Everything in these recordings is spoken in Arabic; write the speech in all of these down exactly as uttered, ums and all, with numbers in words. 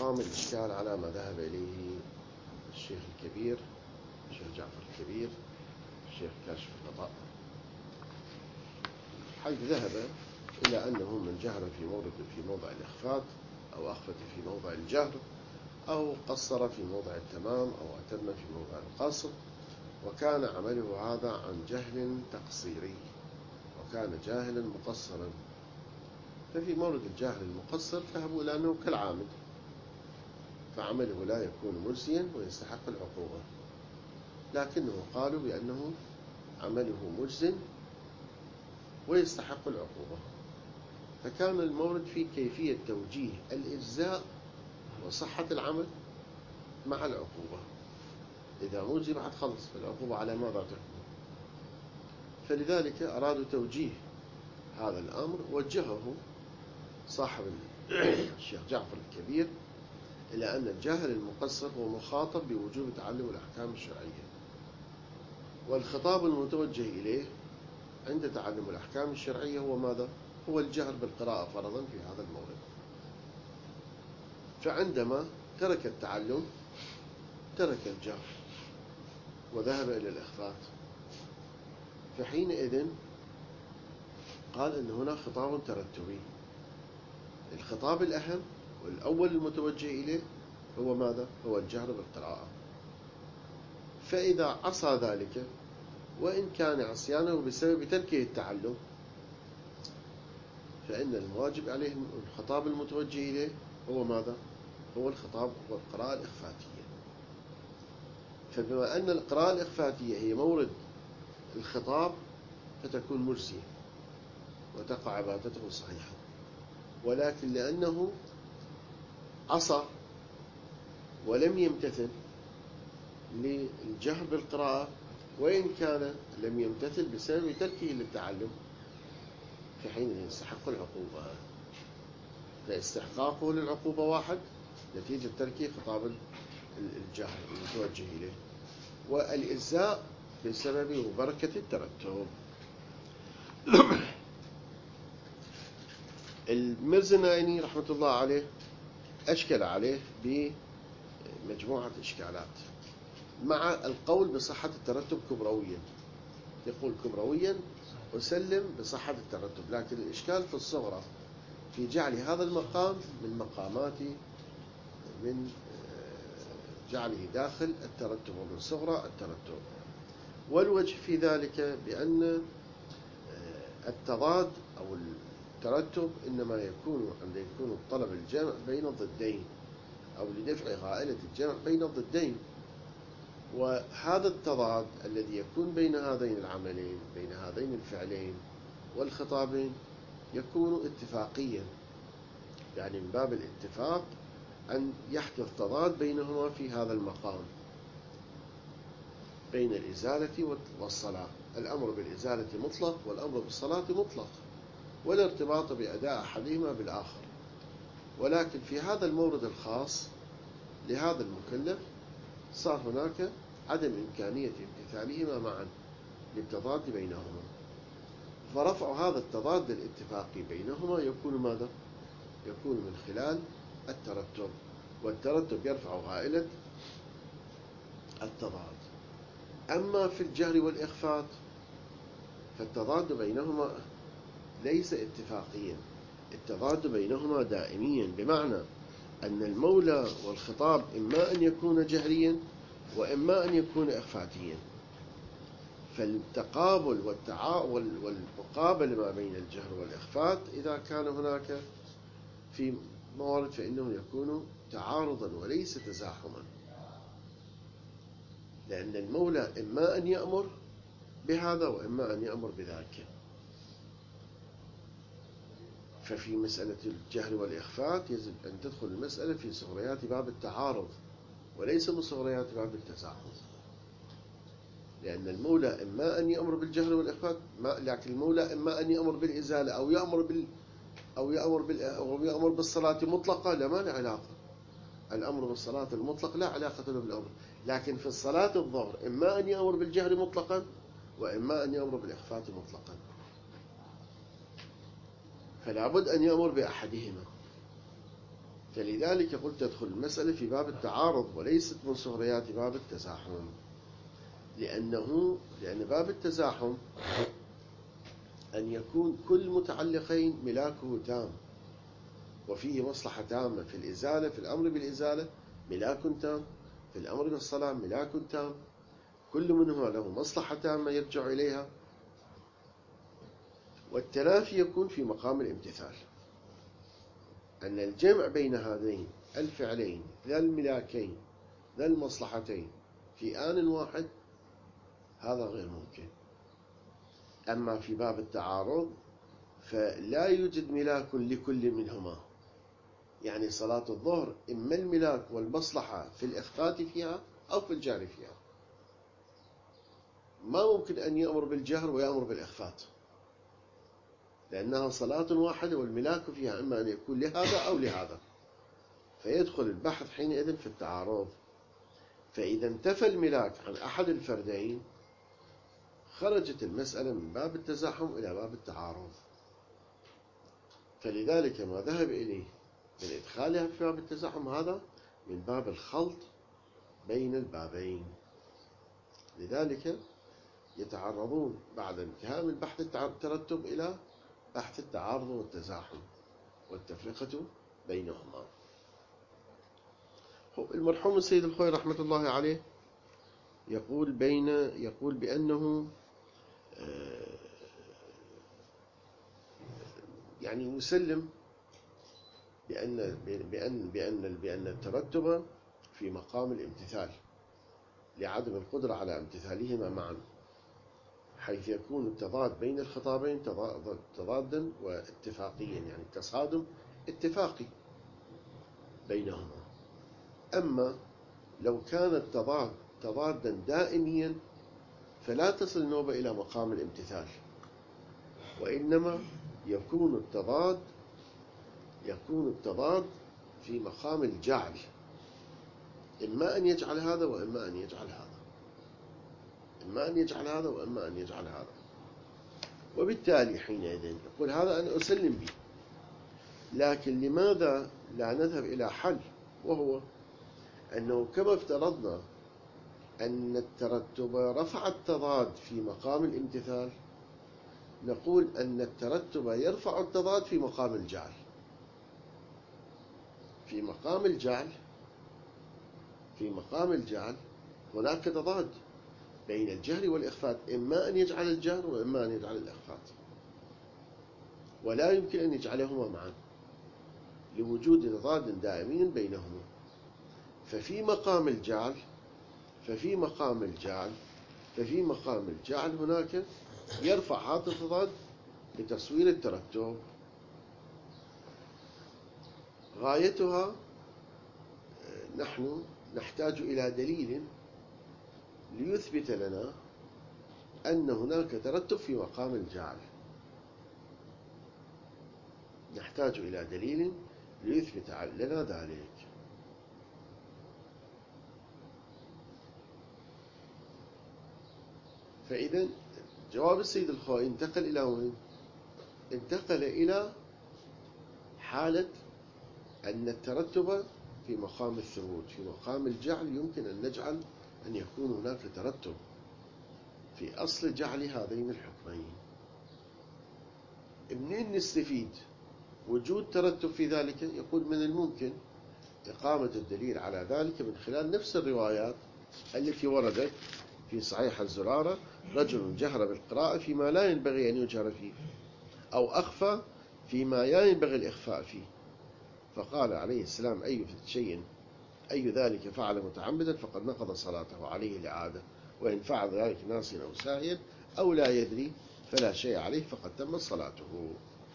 مقام الإشكال على ما ذهب إليه الشيخ الكبير الشيخ جعفر الكبير الشيخ كاشف الغطاء، حيث ذهب إلى أنه من جهر في موضع في موضع الإخفاء أو أخفت في موضع الجهر أو قصر في موضع التمام أو أتم في موضع القصر، وكان عمله هذا عن جهل تقصيري وكان جاهلا مقصرا. ففي مورد الجاهل المقصر ذهبوا إلى أنه كالعامد، فعمله لا يكون مرسيا ويستحق العقوبة، لكنه قالوا بأنه عمله مجز ويستحق العقوبة. فكان المورد في كيفية توجيه الإجزاء وصحة العمل مع العقوبة. إذا مجزي بعد خلص فالعقوبة على ماذا تكون؟ فلذلك أرادوا توجيه هذا الأمر، وجهه صاحب الشيخ جعفر الكبير إلى أن الجاهل المقصر هو مخاطب بوجوب تعلم الأحكام الشرعية، والخطاب المتوجه إليه عند تعلم الأحكام الشرعية هو ماذا؟ هو الجهر بالقراءة فرضا في هذا المورد. فعندما ترك التعلم ترك الجهر وذهب إلى الإخفاء، فحينئذ قال أن هنا خطاب ترتبي. الخطاب الأهم والأول المتوجه إليه هو ماذا؟ هو الجهر بالقراءة. فإذا عصى ذلك وإن كان عصيانه بسبب تركه التعلم، فإن الواجب عليه الخطاب المتوجه إليه هو ماذا؟ هو الخطاب والقراءة الإخفاتية. فبما أن القراءة الإخفاتية هي مورد الخطاب فتكون مرسية وتقع عبادته صحيحة، ولكن لأنه عصى ولم يمتثل للجهر بالقراءة وإن كان لم يمتثل بسبب تركه للتعلم، فحين يستحق العقوبة. فاستحقاقه للعقوبة واحد نتيجة تركه خطاب الجهر المتوجه إليه، والإجزاء بسبب وبركة الترتب. المرزنايني رحمة الله عليه أشكل عليه بمجموعة إشكالات مع القول بصحة الترتب كبرويا. يقول كبرويا أسلم بصحة الترتب، لكن الإشكال في الصغرى في جعل هذا المقام من مقامات من جعله داخل الترتب ومن صغرى الترتب. والوجه في ذلك بأن التضاد أو الترتب إنما يكون عند يكون الطلب الجمع بين الضدين أو لدفع غائلة الجمع بين الضدين، وهذا التضاد الذي يكون بين هذين العملين بين هذين الفعلين والخطابين يكون اتفاقيا، يعني من باب الاتفاق أن يحدث تضاد بينهما في هذا المقام بين الإزالة والصلاة. الأمر بالإزالة مطلق والأمر بالصلاة مطلق، ولا ارتباط بأداء أحدهما بالآخر، ولكن في هذا المورد الخاص لهذا المكلف صار هناك عدم إمكانية امتثالهما معا للتضاد بينهما، فرفع هذا التضاد الاتفاقي بينهما يكون ماذا؟ يكون من خلال الترتب، والترتب يرفع غائلة التضاد. أما في الجهر والإخفاء فالتضاد بينهما ليس اتفاقيا، التضاد بينهما دائميا، بمعنى أن المولى والخطاب إما أن يكون جهريا وإما أن يكون إخفاتيا. فالتقابل والتعاول والمقابل ما بين الجهر والإخفاء إذا كان هناك في موارد فإنه يكون تعارضا وليس تزاحما، لأن المولى إما أن يأمر بهذا وإما أن يأمر بذاك. ففي مسألة الجهر والإخفاء يجب أن تدخل المسألة في صغريات باب التعارض وليس من صغريات باب التزاحم، لأن المولى إما أن يأمر بالجهر والإخفاء، لكن المولى إما أن يأمر بالإزالة أو يأمر بال أو يأمر بال أو يأمر بالصلاة مطلقة، لا ما له علاقة. الأمر بالصلاة المطلق لا علاقة له بالأمر، لكن في الصلاة الظهر إما أن يأمر بالجهر مطلقا وإما أن يأمر بالإخفاء مطلقا، فلا بد أن يأمر بأحدهما. فلذلك قلت تدخل المسألة في باب التعارض وليست من صغريات باب التزاحم، لأنه لأن باب التزاحم أن يكون كل متعلقين ملاكه تام وفيه مصلحة تامة، في الإزالة في الأمر بالإزالة ملاك تام، في الأمر بالصلاة ملاك تام، كل منهما له مصلحة تامة يرجع إليها، والتلافي يكون في مقام الامتثال. أن الجمع بين هذين الفعلين ذا الملاكين ذا المصلحتين في آن واحد هذا غير ممكن. أما في باب التعارض فلا يوجد ملاك لكل منهما، يعني صلاة الظهر إما الملاك والمصلحة في الإخفات فيها أو في الجهر فيها، ما ممكن أن يأمر بالجهر ويأمر بالإخفات، لأنها صلاة واحدة والملاك فيها إما أن يكون لهذا أو لهذا، فيدخل البحث حينئذ في التعارض. فإذا انتفى الملاك عن أحد الفردين خرجت المسألة من باب التزاحم إلى باب التعارض. فلذلك ما ذهب إليه من إدخالها في باب التزاحم هذا من باب الخلط بين البابين، لذلك يتعرضون بعد انتهاء من بحث الترتب إلى بحث التعارض والتزاحم والتفرقة بينهما. المرحوم السيد الخوي رحمة الله عليه يقول بين يقول بأنه يعني مسلم بأن بأن بأن بأن الترتب في مقام الامتثال لعدم القدرة على امتثالهما معا، حيث يكون التضاد بين الخطابين تضادا واتفاقيا، يعني تصادم اتفاقي بينهما. أما لو كان التضاد تضادا دائميا فلا تصل النوبة إلى مقام الامتثال، وإنما يكون التضاد يكون التضاد في مقام الجعل، إما أن يجعل هذا وإما أن يجعل هذا، إما أن يجعل هذا وإما أن يجعل هذا. وبالتالي حينئذ يقول هذا أنا أسلم به، لكن لماذا لا نذهب إلى حل، وهو أنه كما افترضنا أن الترتب رفع التضاد في مقام الامتثال، نقول أن الترتب يرفع التضاد في مقام الجعل. في مقام الجعل في مقام الجعل هناك تضاد بين الجهر والإخفات، إما أن يجعل الجهر وإما أن يجعل الإخفات، ولا يمكن أن يجعلهما معا لوجود تضاد دائمي بينهما. ففي مقام الجعل ففي مقام الجعل ففي مقام الجعل هناك يرفع هذا التضاد لتصوير الترتب. غايتها نحن نحتاج إلى دليل ليثبت لنا أن هناك ترتب في مقام الجعل، نحتاج إلى دليل ليثبت لنا ذلك. فإذا جواب السيد الخوئي انتقل إلى وين؟ انتقل إلى حالة أن الترتب في مقام الثبوت، في مقام الجعل يمكن أن نجعل أن يكون هناك ترتب في أصل جعل هذين الحكمين. منين نستفيد وجود ترتب في ذلك؟ يقول من الممكن إقامة الدليل على ذلك من خلال نفس الروايات التي وردت في صحيح الزرارة: رجل جهر بالقراءة فيما لا ينبغي أن يجهر فيه، أو أخفى فيما لا ينبغي الإخفاء فيه، فقال عليه السلام: أي شيء أي ذلك فعل متعمدا فقد نقض صلاته، عليه الإعادة، وإن فعل ذلك ناسيا أو ساهيا أو لا يدري فلا شيء عليه فقد تمت صلاته.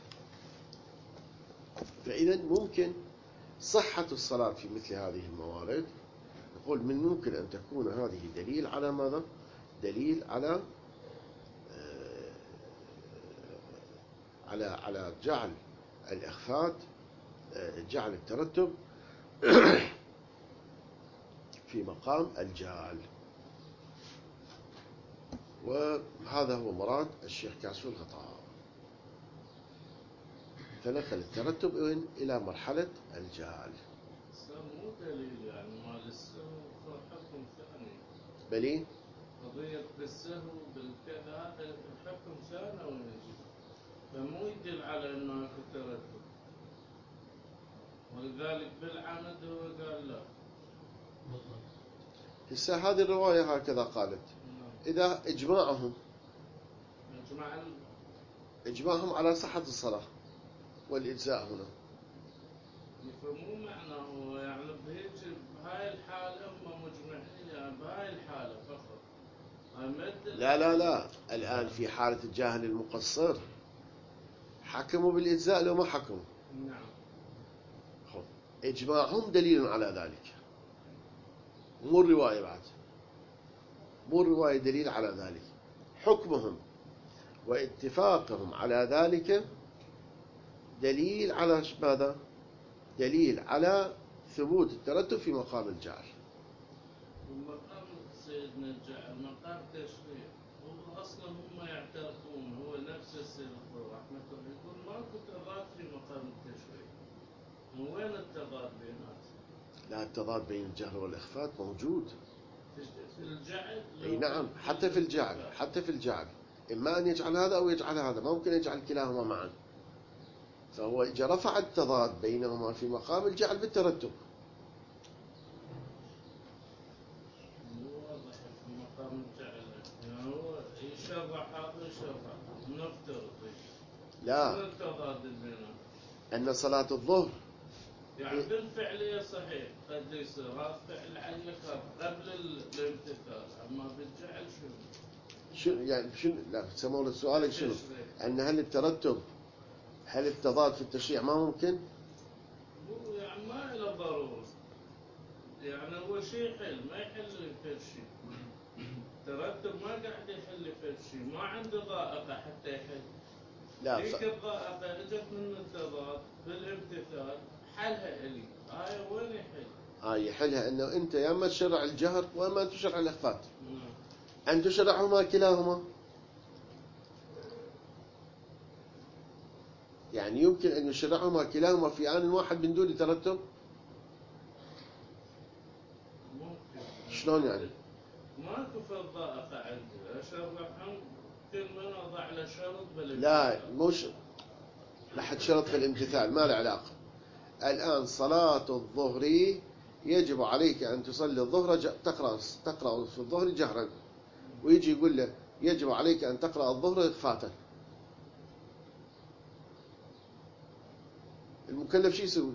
فإذا ممكن صحة الصلاة في مثل هذه الموارد. نقول من ممكن أن تكون هذه دليل على ماذا؟ دليل على على على جعل الإخفات، جعل الترتب في مقام الجعل. وهذا هو مراد الشيخ كاسو الغطاء. فنقل الترتب إلى مرحلة الجعل. مو دليل يعني مال السهو حكم ثاني. بلي قضية بالسهو بالكذا هذا حكم ثانوي يجي، فمو يدل على انه اكو ترتب، ولذلك بالعمد هو قال لا. هسه هذه الرواية هكذا قالت. إذا إجماعهم إجماع ال... إجماعهم على صحة الصلاة والإجزاء هنا، فمو معناه يعني بهيك بهاي الحالة هم مجمعين يعني بهاي الحالة فقط. لا لا لا الآن في حالة الجاهل المقصر حكموا بالإجزاء لو ما حكموا. نعم. إجماعهم دليل على ذلك، مو الرواية بعد، مو الرواية دليل على ذلك. حكمهم واتفاقهم على ذلك دليل على ماذا؟ دليل على ثبوت الترتب في مقام الجعل. مقام سيدنا الجعل مقام تشريع، هو أصلا هم يعترفون هو نفس السيد رحمة الله يقول ماكو تضاد في مقام التشريع. وين التضاد بيناتهم؟ لا، التضاد بين الجهر والإخفاء موجود في الجعل. أي نعم، حتى في الجعل، حتى في الجعل إما أن يجعل هذا أو يجعل هذا، ما ممكن يجعل كلاهما معا. فهو إجا رفع التضاد بينهما في مقام الجعل بالترتب. مو واضح في مقام الجعل، يعني هو يشرح هذا ويشرح نفترض لا، شنو التضاد بينهم؟ أن صلاة الظهر يعني بالفعلية صحيح قد يصير هذا فعل علك قبل الامتثال، أما بالجعل شنو؟ شو يعني شنو؟ لا سموه السؤال شنو؟ أن هل الترتب هل التضاد في التشريع ما ممكن؟ مو يعني ما له ضرورة، يعني هو شيء يحل ما يحل في شيء. ترتب ما قاعد يحل في شيء، ما عنده ضائقة حتى يحل. لا ذيك ف... الضائقة اجت من التضاد بالامتثال حلها إلي، هاي وين يحل؟ هاي يحلها أنه أنت يا اما تشرع الجهر وأما أن تشرع الإخفاء. نعم. أن تشرعهما كلاهما، يعني يمكن أن يشرعهما كلاهما في آن واحد من دون ترتب. ممكن. شلون يعني؟ ماكو في الضائقة عندي أشرحهم كل من أضع له شرط بالامتثال. لا مش لحد شرط في الامتثال، ما له علاقة. الآن صلاة الظهر يجب عليك أن تصلي الظهر تقرأ تقرأ في الظهر جهرا، ويجي يقول له يجب عليك أن تقرأ الظهر إخفاء. المكلف شو يسوي؟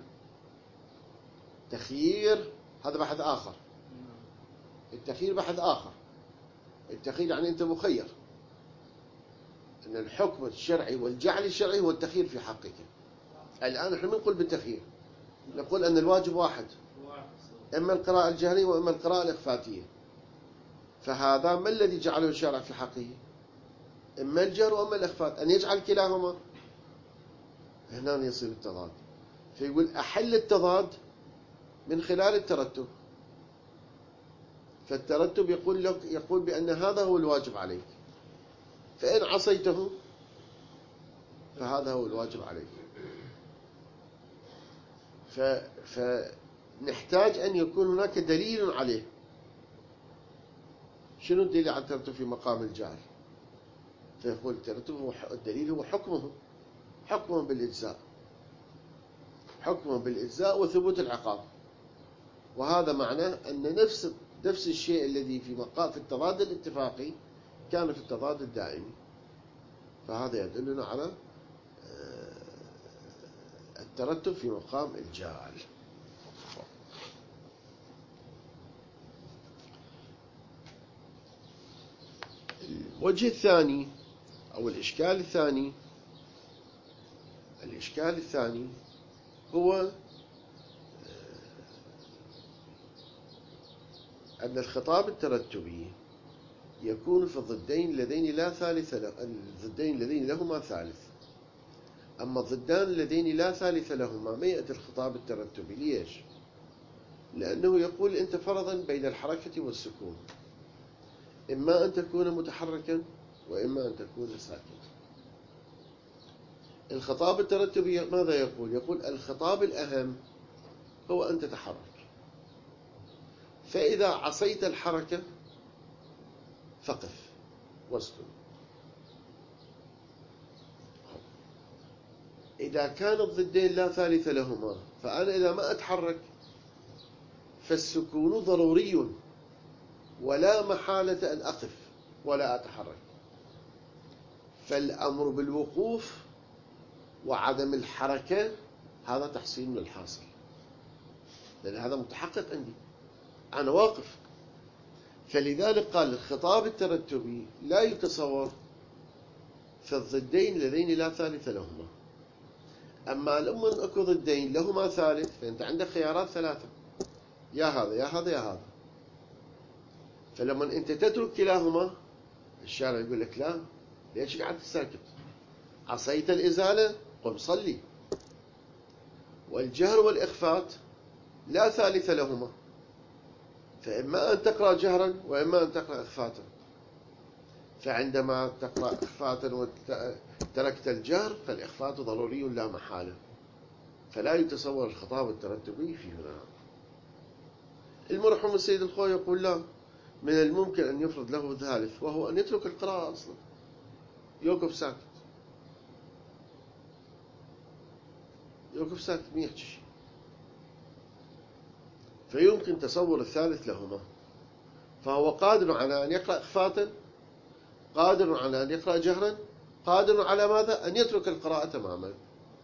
تخيير، هذا بحث آخر. التخيير بحث آخر. التخيير يعني أنت مخير، أن الحكم الشرعي والجعل الشرعي هو التخيير في حقك. الآن نحن نقول بالتخيير، نقول أن الواجب واحد، إما القراءة الجهرية وإما القراءة الإخفاتية. فهذا ما الذي جعله الشارع في حقه؟ إما الجهر وإما الإخفات، أن يجعل كلاهما. هنا يصير التضاد، فيقول أحل التضاد من خلال الترتب. فالترتب يقول لك يقول بأن هذا هو الواجب عليك، فإن عصيته فهذا هو الواجب عليك. فنحتاج أن يكون هناك دليل عليه. شنو الدليل على الترتب في مقام الجعل؟ فيقول الترتب هو الدليل هو حكمه حكمه بالإجزاء، حكمه بالإجزاء وثبوت العقاب. وهذا معناه أن نفس نفس الشيء الذي في مقام في التضاد الاتفاقي كان في التضاد الدائمي. فهذا يدلنا على الترتب في مقام الجعل. الوجه الثاني أو الإشكال الثاني الإشكال الثاني هو أن الخطاب الترتبي يكون في الضدين اللذين لا ثالث له الضدين اللذين لهما ثالث. أما الضدان اللذين لا ثالث لهما ما يأتي الخطاب الترتبي. ليش؟ لأنه يقول أنت فرضا بين الحركة والسكون، إما أن تكون متحركا وإما أن تكون ساكنا. الخطاب الترتبي ماذا يقول؟ يقول الخطاب الأهم هو أن تتحرك، فإذا عصيت الحركة فقف واسكن. إذا كان الضدين لا ثالث لهما، فأنا إذا ما أتحرك فالسكون ضروري ولا محالة أن أقف ولا أتحرك، فالأمر بالوقوف وعدم الحركة هذا تحسين للحاصل، لأن هذا متحقق عندي، أنا واقف. فلذلك قال الخطاب الترتبي لا يتصور في الضدين اللذين لا ثالث لهما. أما لما أكو ضدين لهما ثالث فأنت عندك خيارات ثلاثة، يا هذا يا هذا يا هذا. فلما أنت تترك كلاهما الشارع يقول لك لا، ليش قاعد تساكت؟ عصيت الإزالة قم صلي. والجهر والإخفات لا ثالث لهما، فإما أن تقرأ جهرا وإما أن تقرأ إخفاتا. فعندما تقرأ إخفاتا وتركت الجهر فالإخفات ضروري لا محالة، فلا يتصور الخطاب الترتبي في هنا. المرحوم السيد الخوي يقول لا، من الممكن أن يفرض له ثالث وهو أن يترك القراءة أصلا، يوقف ساكت، يوقف ساكت ما يحكي، فيمكن تصور الثالث لهما. فهو قادر على أن يقرأ إخفاتا، قادر على أن يقرأ جهرا، قادر على ماذا؟ أن يترك القراءة تماما،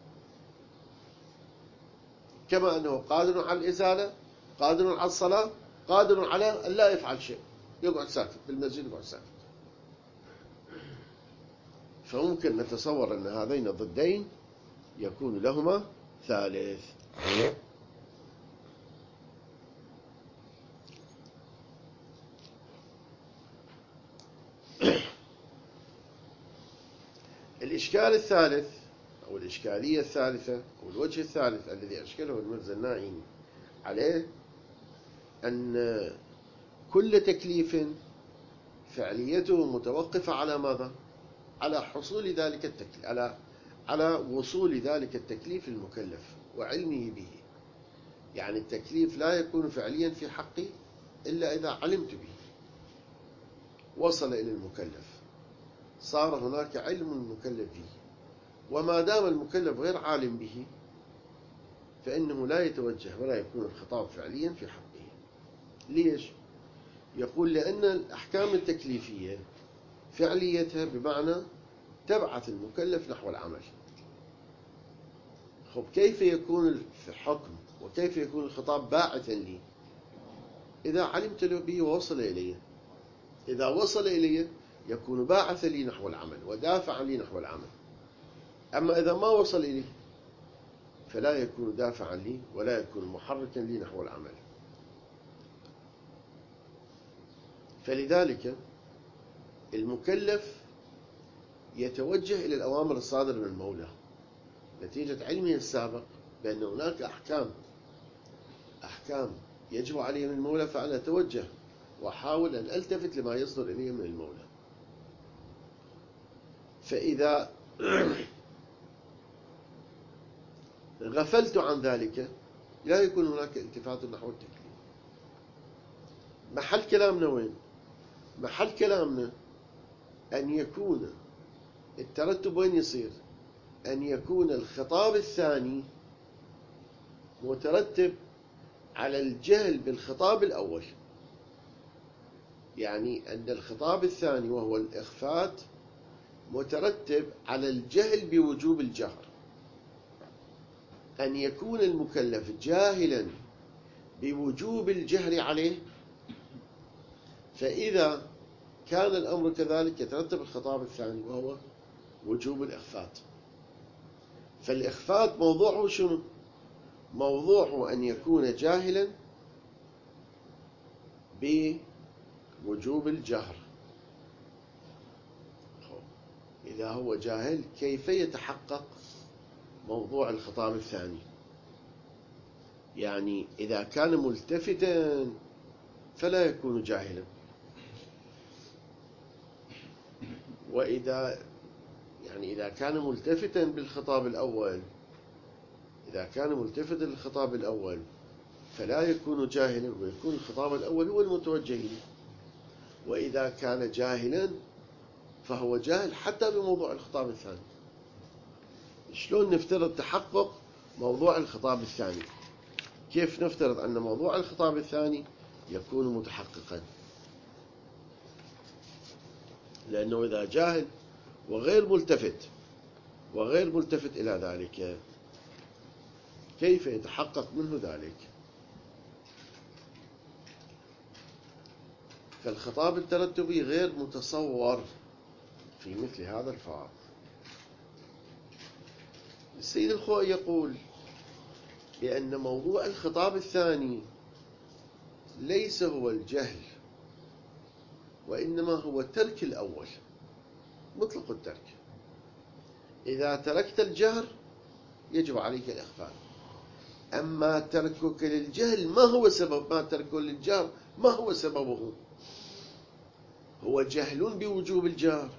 كما أنه قادر على الإزالة، قادر على الصلاة، قادر على أن لا يفعل شيء، يقعد ساكت بالمسجد، يقعد ساكت. فممكن نتصور أن هذين الضدين يكون لهما ثالث. الإشكال الثالث أو الإشكالية الثالثة أو الوجه الثالث الذي أشكله المرزا الناعيني عليه أن كل تكليف فعليته متوقفة على ماذا؟ على حصول ذلك التكليف، على على وصول ذلك التكليف المكلف وعلمه به. يعني التكليف لا يكون فعليا في حقي إلا إذا علمت به، وصل إلى المكلف، صار هناك علم المكلف به. وما دام المكلف غير عالم به فإنه لا يتوجه ولا يكون الخطاب فعليا في حقه. ليش؟ يقول لأن الأحكام التكليفية فعليتها بمعنى تبعث المكلف نحو العمل. خب كيف يكون الحكم وكيف يكون الخطاب باعثا لي؟ إذا علمت به ووصل إلي، إذا وصل إلي يكون باعثا لي نحو العمل ودافعا لي نحو العمل. أما إذا ما وصل إلي فلا يكون دافعا لي ولا يكون محركا لي نحو العمل. فلذلك المكلف يتوجه إلى الأوامر الصادرة من المولى نتيجة علمه السابق بأن هناك أحكام أحكام يجب علي من المولى، فأنا أتوجه وأحاول أن ألتفت لما يصدر إلي من المولى. فإذا غفلت عن ذلك لا يكون هناك التفات نحو التكليف. محل كلامنا وين؟ محل كلامنا أن يكون الترتب وين يصير؟ أن يكون الخطاب الثاني مترتب على الجهل بالخطاب الأول. يعني أن الخطاب الثاني وهو الإخفات مترتب على الجهل بوجوب الجهر. أن يكون المكلف جاهلا بوجوب الجهر عليه، فإذا كان الأمر كذلك يترتب الخطاب الثاني وهو وجوب الإخفات. فالإخفات موضوعه شنو؟ موضوعه أن يكون جاهلا بوجوب الجهر. إذا هو جاهل كيف يتحقق موضوع الخطاب الثاني؟ يعني إذا كان ملتفتا فلا يكون جاهلا، وإذا يعني يعني إذا كان ملتفتا بالخطاب الأول إذا كان ملتفتا للخطاب الأول فلا يكون جاهلا ويكون الخطاب الأول هو المتوجه إليه، وإذا كان جاهلا فهو جاهل حتى بموضوع الخطاب الثاني. شلون نفترض تحقق موضوع الخطاب الثاني؟ كيف نفترض أن موضوع الخطاب الثاني يكون متحققا؟ لأنه إذا جاهل وغير ملتفت وغير ملتفت إلى ذلك كيف يتحقق منه ذلك؟ فالخطاب الترتبي غير متصور في مثل هذا الفارق. السيد الخوئي يقول بأن موضوع الخطاب الثاني ليس هو الجهل، وإنما هو ترك الأول، مطلق الترك. إذا تركت الجهر يجب عليك الإخفاء، أما تركك للجهل ما هو سبب ما تركه للجهر ما هو سببه؟ هو جهل بوجوب الجهر،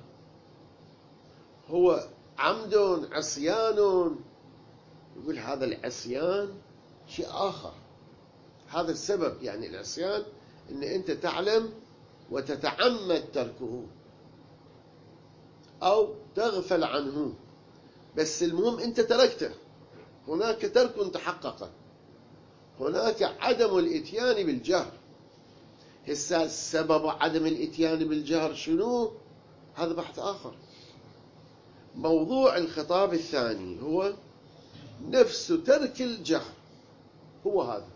هو عمد، عصيان. يقول هذا العصيان شيء آخر، هذا السبب. يعني العصيان إن أنت تعلم وتتعمد تركه أو تغفل عنه، بس المهم أنت تركته، هناك ترك تحقق، هناك عدم الإتيان بالجهر. هسه سبب عدم الإتيان بالجهر شنو؟ هذا بحث آخر. موضوع الخطاب الثاني هو نفس ترك الجهر، هو هذا،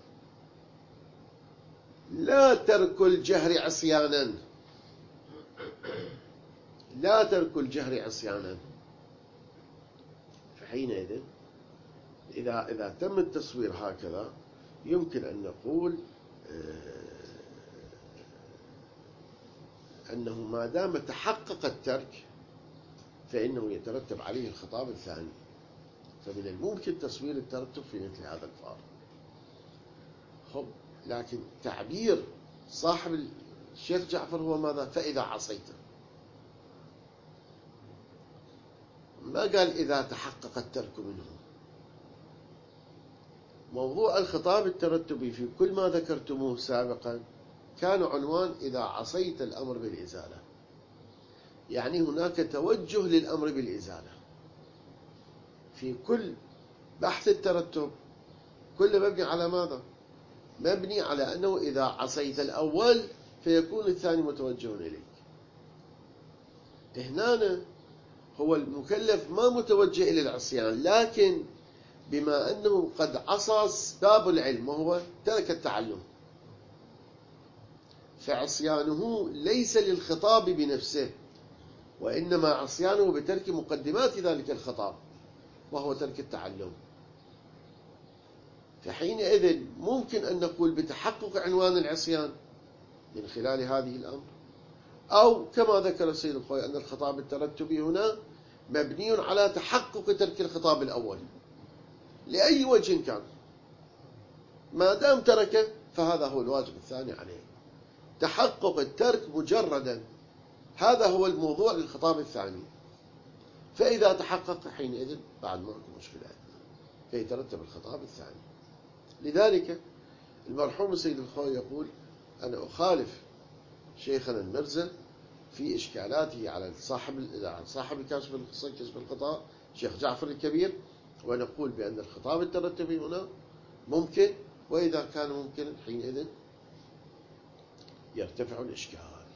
لا ترك الجهر عصيانا، لا ترك الجهر عصيانا. فحينئذ إذا إذا تم التصوير هكذا يمكن أن نقول أنه ما دام تحقق الترك فإنه يترتب عليه الخطاب الثاني. فمن الممكن تصوير الترتب في مثل هذا الفارق. خب لكن تعبير صاحب الشيخ جعفر هو ماذا؟ فإذا عصيته، ما قال إذا تحقق الترك منه. موضوع الخطاب الترتبي في كل ما ذكرتموه سابقا كان عنوان إذا عصيت الأمر بالإزالة، يعني هناك توجه للأمر بالإزالة في كل بحث الترتب. كله مبني على ماذا؟ مبني على أنه إذا عصيت الأول فيكون الثاني متوجه إليك. هنا هو المكلف ما متوجه إلى العصيان، لكن بما أنه قد عصى باب العلم وهو ترك التعلم، فعصيانه ليس للخطاب بنفسه، وإنما عصيانه بترك مقدمات ذلك الخطاب وهو ترك التعلم. فحينئذ ممكن أن نقول بتحقق عنوان العصيان من خلال هذه الأمر، أو كما ذكر السيد الخوئي أن الخطاب الترتبي هنا مبني على تحقق ترك الخطاب الأول لأي وجه كان، ما دام تركه فهذا هو الواجب الثاني عليه، تحقق الترك مجردا، هذا هو الموضوع للخطاب الثاني. فإذا تحقق حينئذ بعد ما أكون مشكلة فيترتب الخطاب الثاني. لذلك المرحوم السيد الخوئي يقول أنا أخالف شيخنا المرزا في إشكالاته على صاحب صاحب الكاشف كشف الخطاب شيخ جعفر الكبير، ونقول بأن الخطاب الترتبي هنا ممكن، وإذا كان ممكن حينئذ يرتفع الإشكال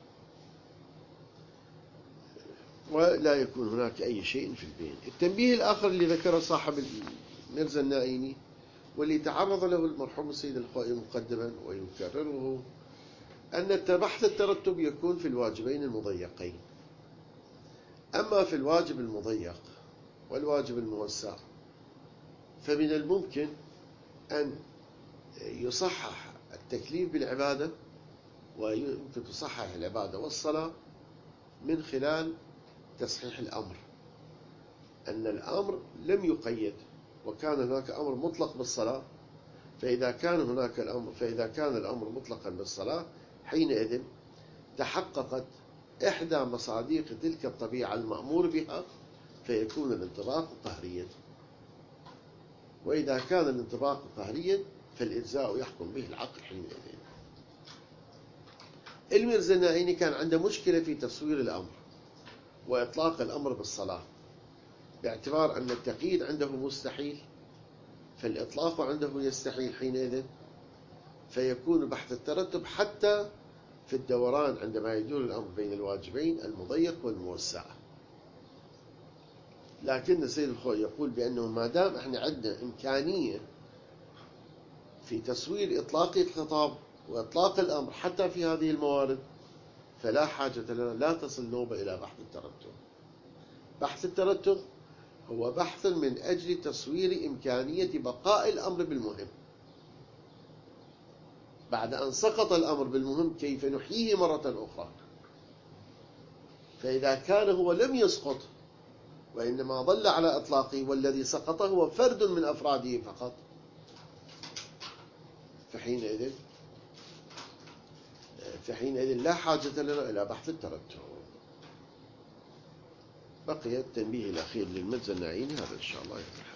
ولا يكون هناك أي شيء في البين. التنبيه الآخر اللي ذكره صاحب المرزا النائيني واللي تعرض له المرحوم السيد الخوئي مقدما ويكرره أن البحث الترتب يكون في الواجبين المضيقين. أما في الواجب المضيق والواجب الموسع فمن الممكن أن يصحح التكليف بالعبادة، ويمكن تصحح العبادة والصلاة من خلال تصحيح الأمر، أن الأمر لم يقيد وكان هناك أمر مطلق بالصلاة، فإذا كان هناك الأمر فإذا كان الأمر مطلقا بالصلاة حينئذ تحققت إحدى مصادق تلك الطبيعة المأمور بها، فيكون الانطباق قهريا. وإذا كان الانطباق قهريا فالإجزاء يحكم به العقل حينئذ. الميرزا النعيني كان عنده مشكلة في تصوير الأمر وإطلاق الأمر بالصلاة، باعتبار أن التقييد عنده مستحيل فالإطلاق عنده يستحيل حينئذ، فيكون بحث الترتب حتى في الدوران عندما يدور الأمر بين الواجبين المضيق والموسع. لكن السيد الخوئي يقول بأنه ما دام احنا عندنا إمكانية في تصوير إطلاق الخطاب وإطلاق الأمر حتى في هذه الموارد، فلا حاجة لنا، لا تصل نوبة إلى بحث الترتب. بحث الترتب هو بحث من أجل تصوير إمكانية بقاء الأمر بالمهم. بعد أن سقط الأمر بالمهم كيف نحييه مرة أخرى؟ فإذا كان هو لم يسقط وإنما ظل على إطلاقه والذي سقط هو فرد من أفراده فقط، فحينئذ فحينئذ لا حاجة لنا إلى بحث الترتب. بقي التنبيه الأخير للميرزا النعيني، هذا إن شاء الله يتحدث.